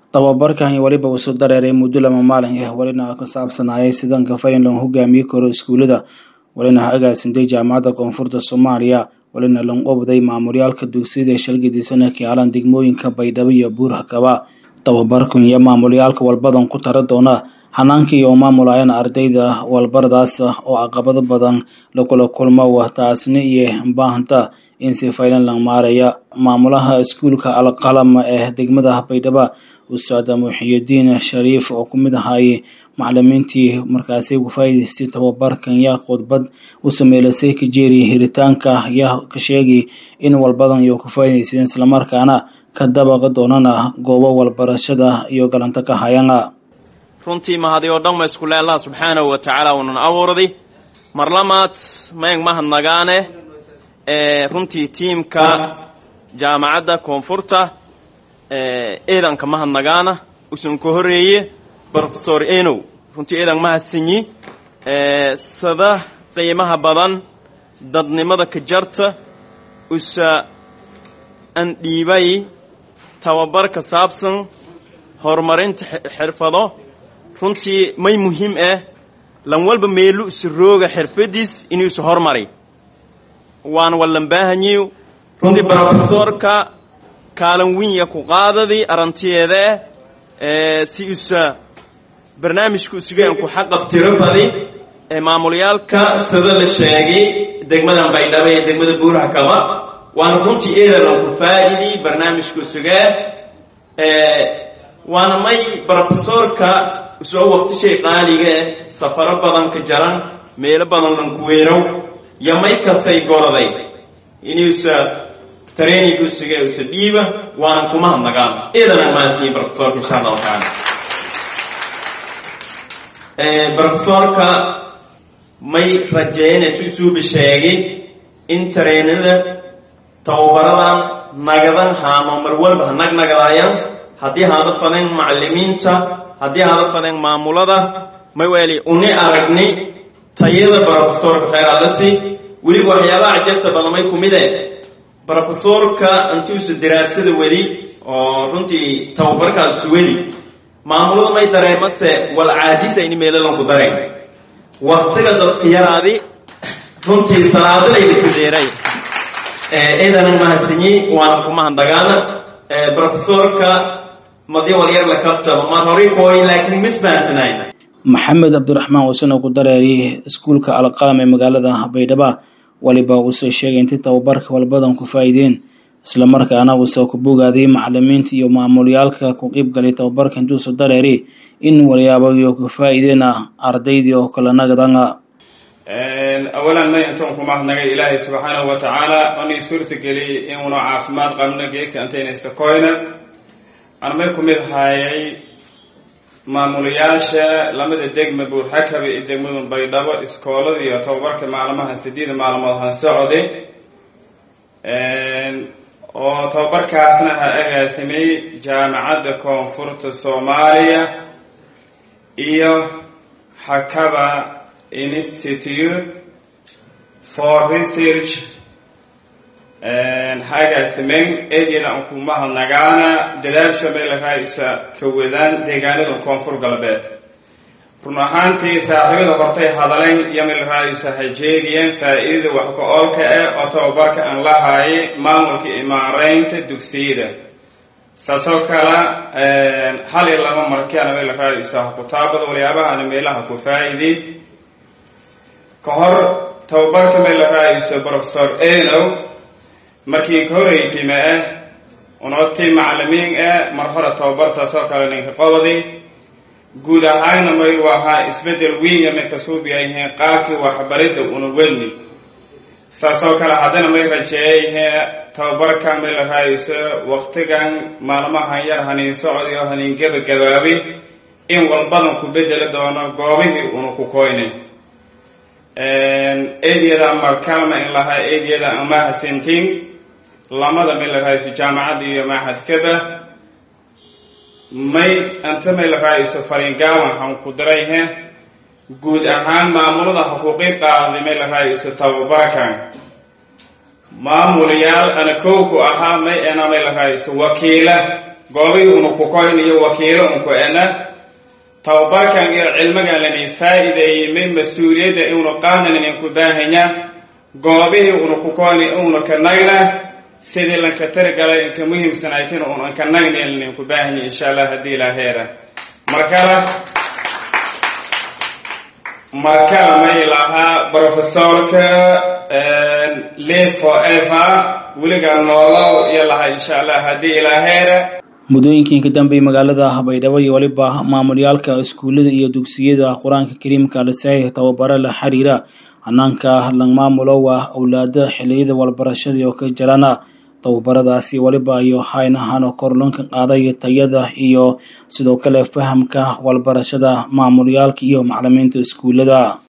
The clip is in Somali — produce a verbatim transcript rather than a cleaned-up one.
tababarkan waliba uu soo dareeray muddo lama maalin ah walina ka saabsanayay sidan ka farin loo hogaamiyo karo iskuulada walina agaasintay jaamacadda koonfurta Soomaaliya walina loo qabday maamulyaalka dugsiyada shalgadiisana kaalan degmooyinka Baydhabo iyo Buur-Hakaba tababarkan iyo maamulyaalka walbadan ku tara doona hanaanka iyo maamulayana ardayda walbaradaas oo caqabado badan la kala kulmo waqtaasna iyo baahanta in si faylan la maaraya maamulaha iskuulka Al-Qalam ee degmada Baydhabo Ustaad Muxyidiin Shariif oo kumid ahay macallimiintii markaasay ugu faa'iideystay tababarkan ya khudbad u sameeysay ka jeeri hiritaanka ya ka sheegay in walbadan iyo ku faa'iideysteen isla markaana ka dabaqa doonana goobo walbarashada iyo galanta ka hayana runtii mahadiyo dhamma iskuul Allah subhanahu wa ta'ala uu abuurday marlamaad maayag mahadnagaane ee runtii teamka jaamacadda koonfurta ee eedan ka mahadnagaana usan ku horeeyay professor Eno runtii eedan mahadsanyi ee sada qiimaha badan dadnimada ka jarta usa an dhiibay tababarka saabsan horumarinta xirfado runtii may muhiim ah lan walba meelu isrooga xirfadiis inuu soo hormaray waan wallan baahanyiyo runtii professorka kaalan weyn ya ku qaadadi arantiyeeda ee si usa barnaamijku sugaan ku xaqabtiro badi ee maamulyaalka sida la sheegay degmada Baydhabo ee degmada Buur-Hakaba waan runtii eedan ku faa'iiday barnaamijku sugaa ee waan may professorka soo waqti shay qaaliga safaro badan ka jaran meel badan lan ku weerow yamay ka say goraday inuu sa training ku sugaa u diiba waan kuma nagaan eedan ma siin professorka insha Allah taala ee professorka may rajeynayso suu bisheegay in trainada tawbaradan nagadan haamo mar walba nagnagadaayaan hadii hada fadan macallimiinta hadii hada fadan maamulada may wali uni aragni tayada professorka khayraadasi wali waxyaalaha ajabta badan may kumideen professorka intuu diraasada wadi oo runtii tababarkaas wadi maamulada may dareemase wal caajisa in meelan ku dareen waqtiga dadka yaraadi runtii salaadada ay isku deeray ee eedan mahadsanyi waan kuma handagaana ee professorka madi waliyar la kabta ma hore kooy laakiin misbaansanay Maxamed Abdurrahmaan Wasan oo ku dareeray iskuulka Al-Qalam ee magaalada Baydhabo waliba uu soo sheegay in tababarka walbadan ku faa'iideen isla markaana uu soo ku bogaaday macallimiinta iyo maamulyaalka ku qayb galay tababarka intuu soo dareeray in waliyaabo iyo ku faa'iideena ardaydii oo kala nagadanga een awalan ma intaan ku mahadnaqay Ilaahay subhanahu wa ta'ala ani suurta gali in uu caafimaad qabna geedka antayna istakoyna أنا ما يكون هاي معمولياش لما تدق مبور حكبي يدق من بيضاء إسكولة دي أتوقع كمعلومة هستديد معلومات هنسعودي أتوقع كأسنا أجاسمي جامعة كونفورت الصومالية إيو حكبا Institute for Research and حاجة سمين أدينا أنكم مهل نجانا دلال شمال رئيس كودان دجانا الكونفور قلبات. فرناهانتي ساعد غطي هذلين يمل رئيس هجيدين فإذا وحكوا كأ أتوبرك أن الله هاي مامك إمارين تدكسيده. سأسوكلا حال الله مركنا مل رئيس كتابة وليابا أنا مله كفايدي. كهر توبرك مل رئيس بروفيسور إينو markii koreeyay ma ah onootay macallimiin ah marxalad tababarta soo kala ninka qowday guud ahaan may waxa isbedel weyn ama ka soo bixiyay qaabkii waxbarida uu welni saasoo kala hadana may rajeeyay tababarka meel raayso waqtigan maalmaha yar hanin socodiyo hanin gabagabaabi in walbadan ku bedel doono goobihii uu ku koynay een eediyada markalma in laha eediyada ama hasentin lamada meel raayso jaamacada iyo mahadkaba may anta meel raayso faringaawan han ku darayhe guud ahaan maamulada xuquuqi qaadada meel raayso tababarkan maamulayaal ana kooku ahaa may ana meel raayso wakiila goobihii unu ku koyn iyo wakiilo unku ena tababarkan iyo cilmigan lanin faa'iideeyey min mas-uuliyadda inu qaadnan idinku baahanya goobihii unu ku koyni unu ka nagna sidii lanka tirigalay inka muhiimsanaytin unan ka nagni laninku baahanya insha allah haddii ilaaheera markala markala may lahaa professorka live forever weligaa noolow iyo lahaa insha allah haddii ilaaheera muddooyinkii ka dambeeyay magaalada Baydhabo iyo waliba maamulyaalka iskuulada iyo dugsiyada Quraanka Kariimka la saayay tababaro la xiriira hanaanka lang maamulo waa awlaada xilliyada walbarashada oo ka jirana tababaradaasi waliba iyo haynahan korloonka qaaday tayada iyo sidoo kale fahamka walbarashada maamulyaalka iyo macallimiinta iskuulada.